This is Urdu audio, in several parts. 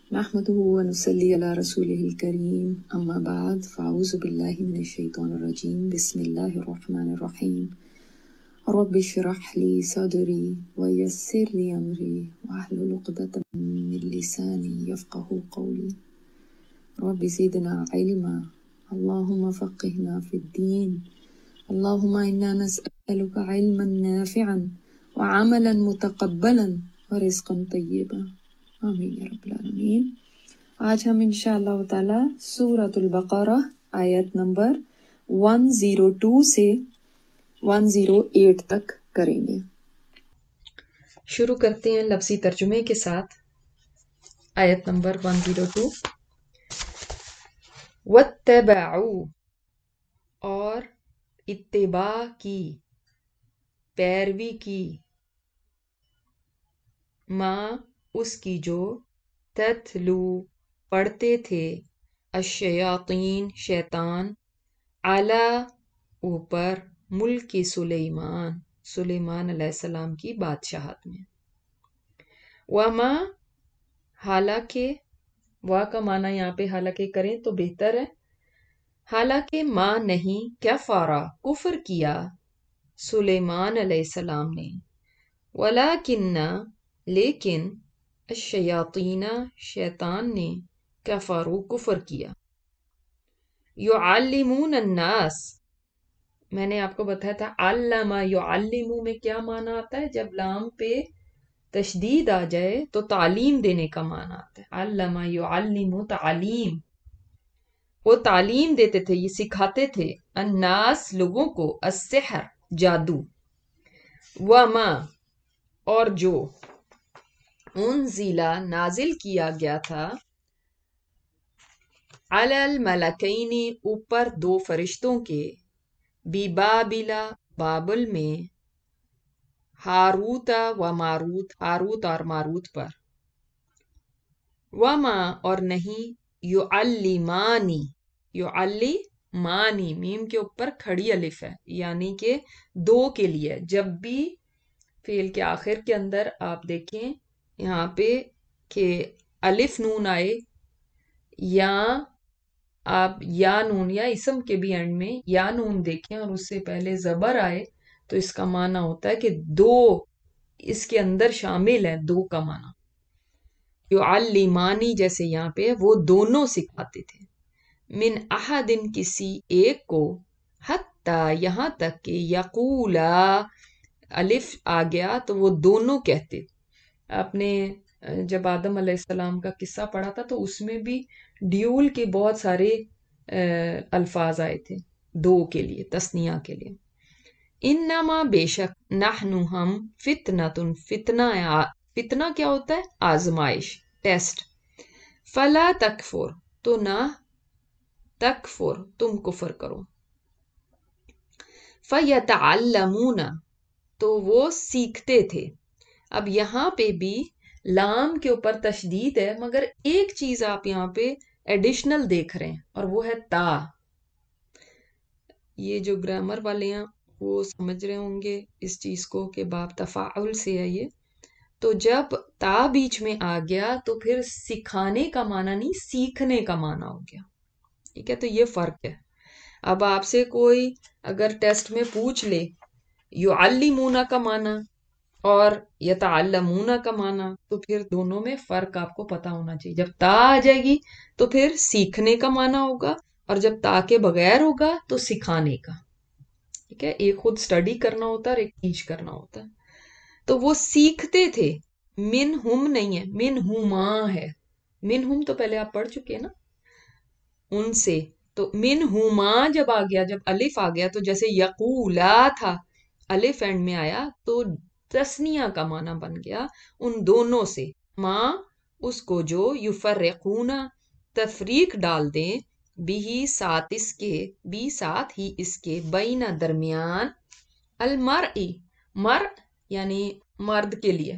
نحمده ونصلي على رسوله الكريم أما بعد فأعوذ بالله من الشيطان الرجيم بسم الله الرحمن الرحيم رب اشرح لي صدري ويسر لي أمري واحلل عقدة من لساني يفقه قولي رب زدنا علما اللهم فقهنا في الدين اللهم إنا نسألك علما نافعا وعملا متقبلا ورزقا طيبا آمین یا رب العالمین۔ آج ہم انشاءاللہ تعالی سورۃ البقرہ آیت نمبر 102 سے 108 تک کریں گے۔ شروع کرتے ہیں لفظی ترجمے کے ساتھ۔ آیت نمبر 102۔ وَاتَّبَعُوا، اور اتباع کی، پیروی کی، ماں اس کی جو تتلو پڑھتے تھے الشیاطین شیطان علی اوپر ملک سلیمان سلیمان علیہ السلام کی بادشاہت میں۔ وما حالانکہ، وا کا معنی یہاں پہ حالانکہ کریں تو بہتر ہے، حالانکہ ماں نہیں کفارا کفر کیا سلیمان علیہ السلام نے، ولیکن لیکن الشیاطین شیطان نے کفروا کفر کیا، یعلمون الناس، میں نے آپ کو بتایا تھا علم یعلم میں کیا معنی آتا ہے، جب لام پہ تشدید آ جائے تو تعلیم دینے کا معنی آتا ہے۔ علم یعلم تعلیم، وہ تعلیم دیتے تھے، یہ سکھاتے تھے، الناس لوگوں کو، السحر جادو، وما اور جو، انزلہ نازل کیا گیا تھا، علی الملکین اوپر دو فرشتوں کے، ببابلا بابل میں، ہاروت و ماروت ہاروت اور ماروت پر، وما اور نہیں، یعلمانی یعلمانی میم کے اوپر کھڑی الف ہے، یعنی کہ دو کے لیے، جب بھی فعل کے آخر کے اندر آپ دیکھیں یہاں پہ کہ الف نون آئے، یا آپ یا نون یا اسم کے بھی اینڈ میں یا نون دیکھیں اور اس سے پہلے زبر آئے تو اس کا معنی ہوتا ہے کہ دو اس کے اندر شامل ہے، دو کا معنی۔ یعلمانی جیسے یہاں پہ وہ دونوں سکھاتے تھے، من احدن کسی ایک کو، حتی یہاں تک کہ یقولا الف آ گیا تو وہ دونوں کہتے۔ آپ نے جب آدم علیہ السلام کا قصہ پڑھا تھا تو اس میں بھی ڈیول کے بہت سارے الفاظ آئے تھے دو کے لیے، تثنیہ کے لیے۔ انما بے شک، نحن ہم، فتنتن فتنہ کیا ہوتا ہے؟ آزمائش، ٹیسٹ۔ فلا تکفر تو نہ تکفر تم کفر کرو، فیتعلمون تو وہ سیکھتے تھے۔ اب یہاں پہ بھی لام کے اوپر تشدید ہے، مگر ایک چیز آپ یہاں پہ ایڈیشنل دیکھ رہے ہیں اور وہ ہے تا۔ یہ جو گرامر والے ہیں وہ سمجھ رہے ہوں گے اس چیز کو کہ باب تفاعل سے ہے یہ، تو جب تا بیچ میں آ گیا تو پھر سکھانے کا معنی نہیں، سیکھنے کا معنی ہو گیا، ٹھیک ہے؟ تو یہ فرق ہے۔ اب آپ سے کوئی اگر ٹیسٹ میں پوچھ لے یعلمون کا معنی اور یتعلمون کا معنی، تو پھر دونوں میں فرق آپ کو پتا ہونا چاہیے۔ جب تا آ جائے گی تو پھر سیکھنے کا معنی ہوگا، اور جب تا کے بغیر ہوگا تو سکھانے کا، ٹھیک ہے؟ ایک خود سٹڈی کرنا ہوتا ہے اور ایک ٹیچ کرنا ہوتا ہے۔ تو وہ سیکھتے تھے، من ہم نہیں ہے، من ہما ہے، من ہم تو پہلے آپ پڑھ چکے نا، ان سے، تو من ہما جب آ گیا، جب الف آ گیا تو جیسے یقولا تھا، الف اینڈ میں آیا تو تسنیہ کا معنی بن گیا ان دونوں سے، ماں اس کو جو، یفرقون تفریق ڈال دیں، بھی ساتھ اس کے، بھی ساتھ ہی اس کے، بین درمیان، المرئی مر یعنی مرد کے لیے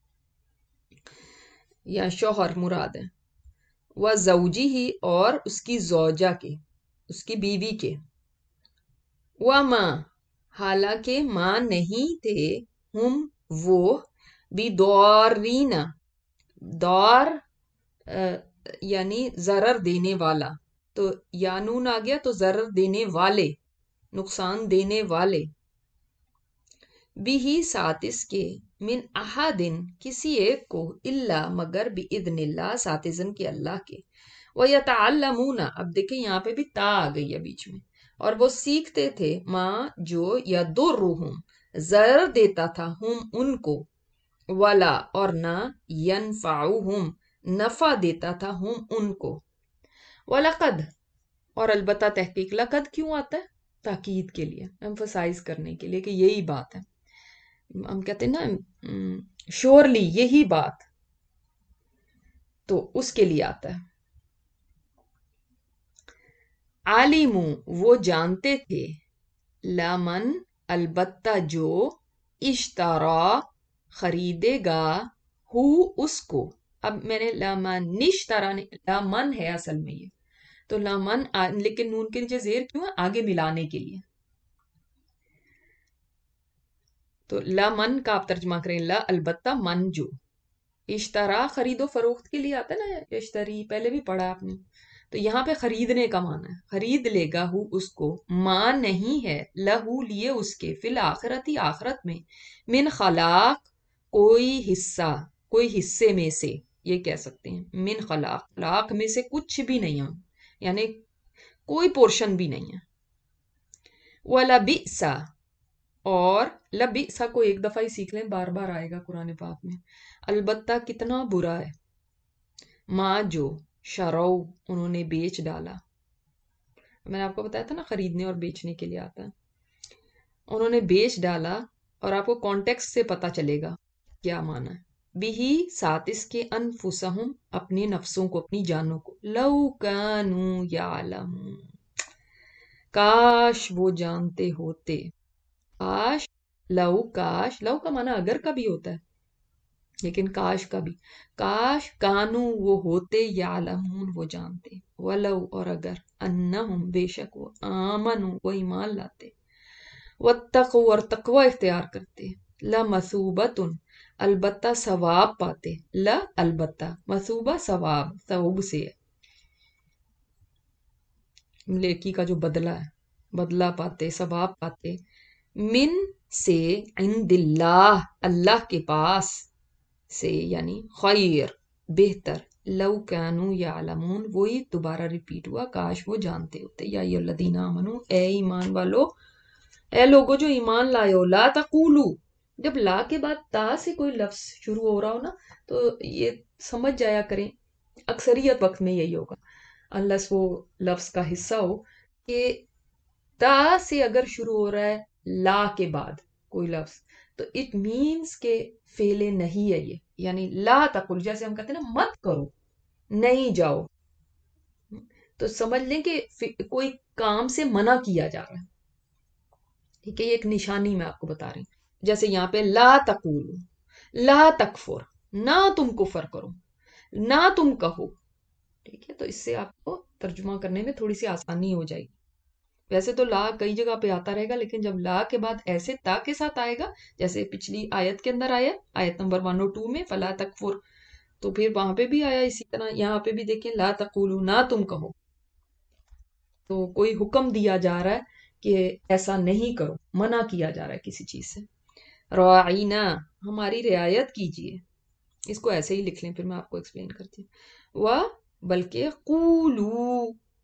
یا شوہر مراد ہے، و زوجی ہی اور اس کی زوجہ کے، اس کی بیوی کے، وما حالانکہ ماں نہیں تھے، ہم وہ، بھی دورین دور یعنی ضرر دینے والا، تو یا نون آ گیا تو ضرر دینے والے، نقصان دینے والے، بھی ساتھ اس کے، من احدن کسی ایک کو، الا مگر باذن اللہ ساتھ اذن کے اللہ کے، وَيَتَعَلَّمُونَ اب دیکھیں یہاں پہ بھی تا آ گئی ہے بیچ میں، اور وہ سیکھتے تھے ماں جو یضرہم ضرر دیتا تھا ہم ان کو، ولا اور نہ ینفعہم نفع دیتا تھا ہم ان کو، وَلَقَدْ اور البتہ تحقیق، لقد کیوں آتا ہے؟ تاکید کے لیے، ایمفسائز کرنے کے لیے کہ یہی بات ہے، ہم کہتے ہیں نا شورلی یہی بات، تو اس کے لیے آتا ہے۔ عالمو وہ جانتے تھے، لمن البتہ جو، اشترا خریدے گا، ہو اس کو، اب میں نے لمن اشترا لمن ہے اصل میں یہ، تو لمن لیکن نون کے نیچے زیر کیوں ہے؟ آگے ملانے کے لیے، تو لمن کا آپ ترجمہ کریں لا البتہ من جو، اشترا خرید و فروخت کے لیے آتا ہے نا، اشتری پہلے بھی پڑھا آپ نے، تو یہاں پہ خریدنے کا معنی ہے، خرید لے گا ہو اس کو، ماں نہیں ہے لہو لیے اس کے، فی الآخرتی آخرت میں، من خلاق کوئی حصہ، کوئی حصے میں سے، یہ کہہ سکتے ہیں من خلاق، خلاق میں سے کچھ بھی نہیں ہے، یعنی کوئی پورشن بھی نہیں ہے، وَلَبِئْسَ اور لبئس کو ایک دفعہ ہی سیکھ لیں، بار بار آئے گا قرآن پاک میں، البتہ کتنا برا ہے، ماں جو شرو انہوں نے بیچ ڈالا، میں نے آپ کو بتایا تھا نا خریدنے اور بیچنے کے لیے آتا ہے، انہوں نے بیچ ڈالا، اور آپ کو کانٹیکسٹ سے پتا چلے گا کیا معنی ہے، بھی ساتھ اس کے، انفسہم اپنے نفسوں کو، اپنی جانوں کو، لو کانوا یعلمون کاش وہ جانتے ہوتے، کاش، کاش لو کا معنی اگر کا بھی ہوتا ہے لیکن کاش کا بھی، کاش کانو وہ ہوتے، یعلمون وہ جانتے، ولو اور اگر، انہم بے شک وہ، آمنو وہ ایمان لاتے، واتقوا اور تقوی اختیار کرتے، لمثوبۃ البتہ ثواب پاتے، البتہ مثوبہ ثواب، ثواب سے ہے، نیکی کا جو بدلہ ہے، بدلہ پاتے، ثواب پاتے، من سے، عند اللہ اللہ کے پاس سے، یعنی خیر بہتر، لو کانوا یعلمون وہی دوبارہ ریپیٹ ہوا، کاش وہ جانتے ہوتے، یا ایھا الذین آمنو اے ایمان والو، اے لوگو جو ایمان لائے ہو، لا تقولو جب لا کے بعد تا سے کوئی لفظ شروع ہو رہا ہو نا تو یہ سمجھ جایا کریں، اکثریت وقت میں یہی ہوگا unless وہ لفظ کا حصہ ہو کہ تا سے اگر شروع ہو رہا ہے لا کے بعد کوئی لفظ تو اٹ مینس کہ فعل نہیں ہے یہ، یعنی لا تقل، جیسے ہم کہتے ہیں نا مت کرو، نہیں جاؤ، تو سمجھ لیں کہ کوئی کام سے منع کیا جا رہا ہے، ٹھیک ہے، یہ ایک نشانی میں آپ کو بتا رہی ہوں، جیسے یہاں پہ لا تقولو، لا تکفر، نہ تم کفر کرو، نہ تم کہو، ٹھیک ہے، تو اس سے آپ کو ترجمہ کرنے میں تھوڑی سی آسانی ہو جائے گی، ویسے تو لا کئی جگہ پہ آتا رہے گا لیکن جب لا کے بعد ایسے تا کے ساتھ آئے گا جیسے پچھلی آیت کے اندر آیا، آیت نمبر 102 میں فلا تکفر، تو پھر وہاں پہ بھی آیا اسی طرح، یہاں پہ بھی دیکھیں لا تقولو نہ تم کہو، تو کوئی حکم دیا جا رہا ہے کہ ایسا نہیں کرو، منع کیا جا رہا ہے کسی چیز سے، راعینا ہماری رعایت کیجیے، اس کو ایسے ہی لکھ لیں پھر میں آپ کو ایکسپلین کرتی ہوں، و بلکہ قولو،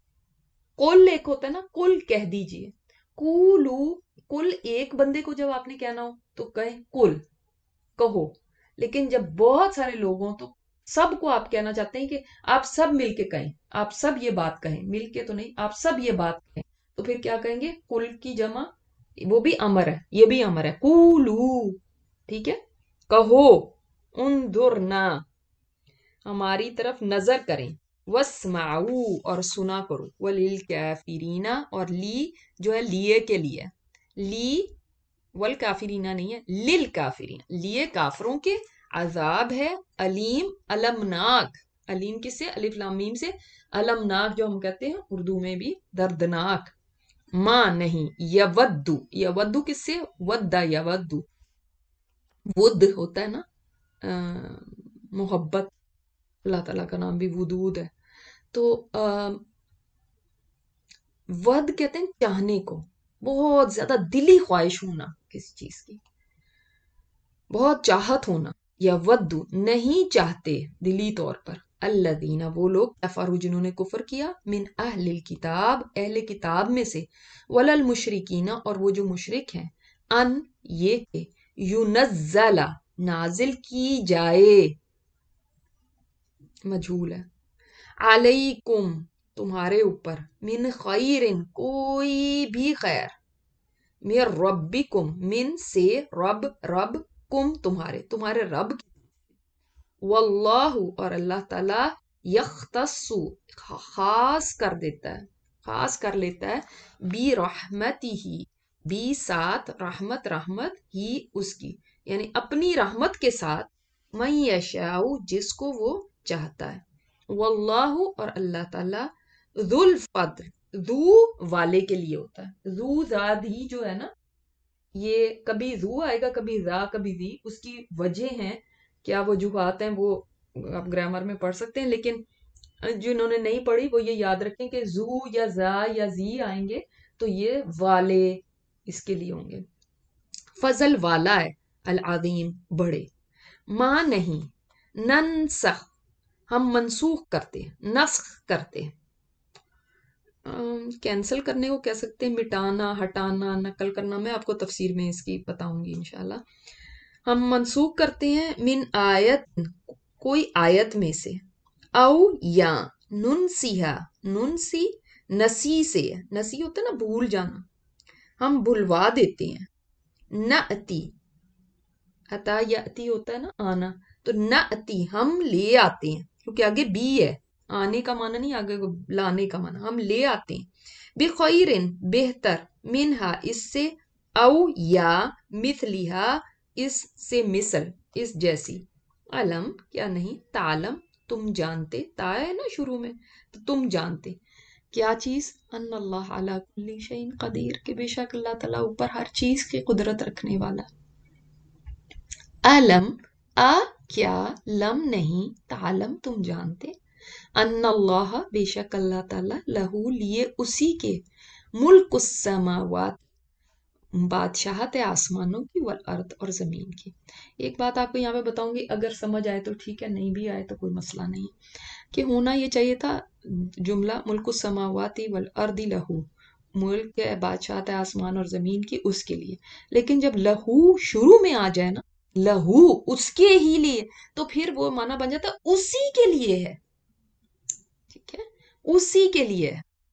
قل ایک ہوتا ہے نا، قل کہہ دیجئے، قولو قل ایک بندے کو جب آپ نے کہنا ہو تو کہیں قل کہو، لیکن جب بہت سارے لوگ ہوں تو سب کو آپ کہنا چاہتے ہیں کہ آپ سب مل کے کہیں، آپ سب یہ بات کہیں، مل کے تو نہیں، آپ سب یہ بات کہیں، تو پھر کیا کہیں گے؟ قل کی جمع، وہ بھی امر ہے، یہ بھی امر ہے، قولو، ٹھیک ہے، کہو، انظرنا ہماری طرف نظر کریں، واسمعوا اور سنا کرو، وللکافرین اور لی جو ہے لیے کے لیے، لی والکافرین نہیں ہے، للکافرین لیے کافروں کے، عذاب ہے علیم، المناک، علیم کس سے؟ الف لام میم سے، المناک جو ہم کہتے ہیں اردو میں بھی دردناک، ماں نہیں، یودو، یودو کس سے؟ ودا یودو، ود ہوتا ہے نا محبت، اللہ تعالیٰ کا نام بھی ودود ہے. تو ود کہتے ہیں چاہنے کو، بہت زیادہ دلی خواہش ہونا کسی چیز کی، بہت چاہت ہونا. یا ودو نہیں چاہتے دلی طور پر، الذین وہ لوگ کفروا جنہوں نے کفر کیا، من اہل الکتاب اہل کتاب میں سے، ولا المشرکین اور وہ جو مشرک ہیں، ان یہ کہ ینزل نازل کی جائے، مجھول ہے، علیکم تمہارے اوپر، من خیر کوئی بھی خیر، من ربکم من سے رب، رب کم تمہارے رب کی، واللہ اور اللہ تعالی یختص خاص کر دیتا ہے، خاص کر لیتا ہے، بی رحمتہ بی ساتھ رحمت، رحمت ہی اس کی، یعنی اپنی رحمت کے ساتھ، من یشاء جس کو وہ چاہتا ہے، واللہ اور اللہ تعالی ذو الفضل ذو والے کے لیے ہوتا ہے، ذو زاد ہی جو ہے نا، یہ کبھی ذو آئے گا، کبھی ذا، کبھی ذی، اس کی وجہ ہیں، کیا وجوہات ہیں وہ آپ گرامر میں پڑھ سکتے ہیں، لیکن جنہوں نے نہیں پڑھی وہ یہ یاد رکھیں کہ ذو یا ذا یا ذی آئیں گے تو یہ والے اس کے لیے ہوں گے. فضل والا ہے، العظیم بڑے، ماں نہیں، ننسخ ہم منسوخ کرتے ہیں، نسخ کرتے ہیں، کینسل کرنے کو کہہ سکتے ہیں، مٹانا، ہٹانا، نقل کرنا، میں آپ کو تفسیر میں اس کی بتاؤں گی انشاءاللہ. ہم منسوخ کرتے ہیں، من آیت کوئی آیت میں سے، او یا ننسیہا ننسی نسی سے، نسی ہوتا ہے نا بھول جانا، ہم بھلوا دیتے ہیں، نأتی عطا یأتی ہوتا ہے نا آنا، تو نأتی ہم لے آتے ہیں، کیونکہ آگے بی ہے، آنے کا معنی نہیں، آگے لانے کا معنی، ہم لے آتے ہیں، بخیرن بہتر، منہا اس سے، او یا مثلیہا اس سے مثل، اس جیسی، علم کیا نہیں، تعلم تم جانتے، تا ہے نا شروع میں تو تم جانتے کیا چیز، ان اللہ علی کل شیء قدیر کہ بے شک اللہ تعالیٰ اوپر ہر چیز کی قدرت رکھنے والا. علم کیا، لم نہیں، تعلم تم جانتے، ان اللہ بے شک اللہ تعالیٰ، لہو لیے اسی کے، ملک السماوات بادشاہت ہے آسمانوں کی، والارض اور زمین کی. ایک بات آپ کو یہاں پہ بتاؤں گی، اگر سمجھ آئے تو ٹھیک ہے، نہیں بھی آئے تو کوئی مسئلہ نہیں، کہ ہونا یہ چاہیے تھا جملہ ملک السماوات والارض لہو، ملک ہے بادشاہت ہے آسمان اور زمین کی اس کے لیے، لیکن جب لہو شروع میں آ جائے نا، لہو اس کے ہی لیے، تو پھر وہ معنی بن جاتا ہے اسی کے لیے ہے، ٹھیک ہے، اسی کے لیے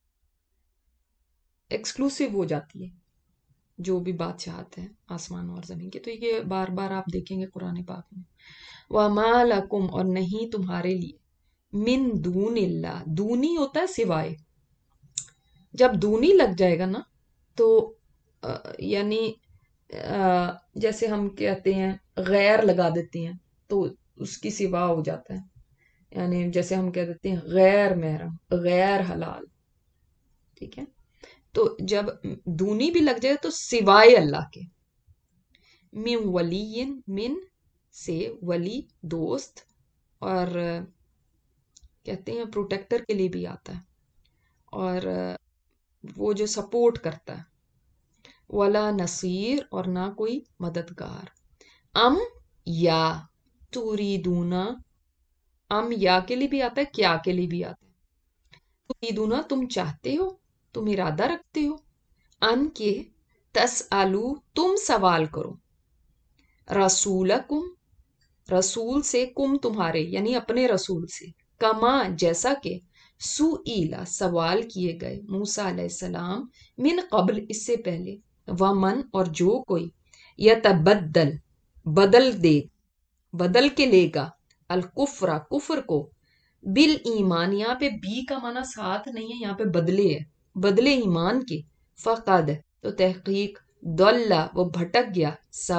ایکسکلوسیو ہو جاتی ہے جو بھی بادشاہت ہے آسمان اور زمین کے. تو یہ بار بار آپ دیکھیں گے قرآن پاک میں. وَمَا لَكُمْ اور نہیں تمہارے لیے، من دون اللہ، دونی ہوتا ہے سوائے، جب دونی لگ جائے گا نا تو یعنی جیسے ہم کہتے ہیں غیر لگا دیتے ہیں تو اس کی سوا ہو جاتا ہے، یعنی جیسے ہم کہہ دیتے ہیں غیر محرم، غیر حلال، ٹھیک ہے، تو جب دونی بھی لگ جائے تو سوائے اللہ کے، من ولی من سے ولی دوست، اور کہتے ہیں پروٹیکٹر کے لیے بھی آتا ہے، اور وہ جو سپورٹ کرتا ہے، ولا نصیر اور نہ کوئی مددگار، ام یا تریدونا، ام یا کے لیے بھی آتا ہے، کیا کے لیے بھی آتا ہے، تریدونا تم چاہتے ہو، تم ارادہ رکھتے ہو، ان کے تسالو تم سوال کرو، رسولکم رسول سے، کم تمہارے یعنی اپنے رسول سے، کما جیسا کہ سئیلا سوال کیے گئے موسیٰ علیہ السلام، من قبل اس سے پہلے، ومن اور جو کوئی، یتبدل بدل کے لے گا، الکفر کفر کو، بالایمان یہاں پہ بی کا معنی ساتھ نہیں ہے، یہاں پہ بدلے ہے، بدلے ایمان کے، فقد تو تحقیق، ضل وہ بھٹک گیا،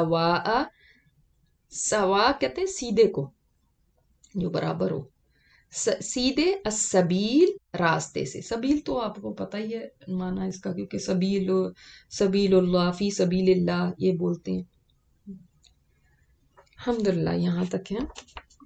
سوا کہتے ہیں سیدھے کو جو برابر ہو، سیدھے، السبیل راستے سے، سبیل تو آپ کو پتہ ہی ہے معنی اس کا، کیونکہ سبیل اللہ، فی سبیل اللہ یہ بولتے ہیں. الحمدللہ یہاں تک ہے.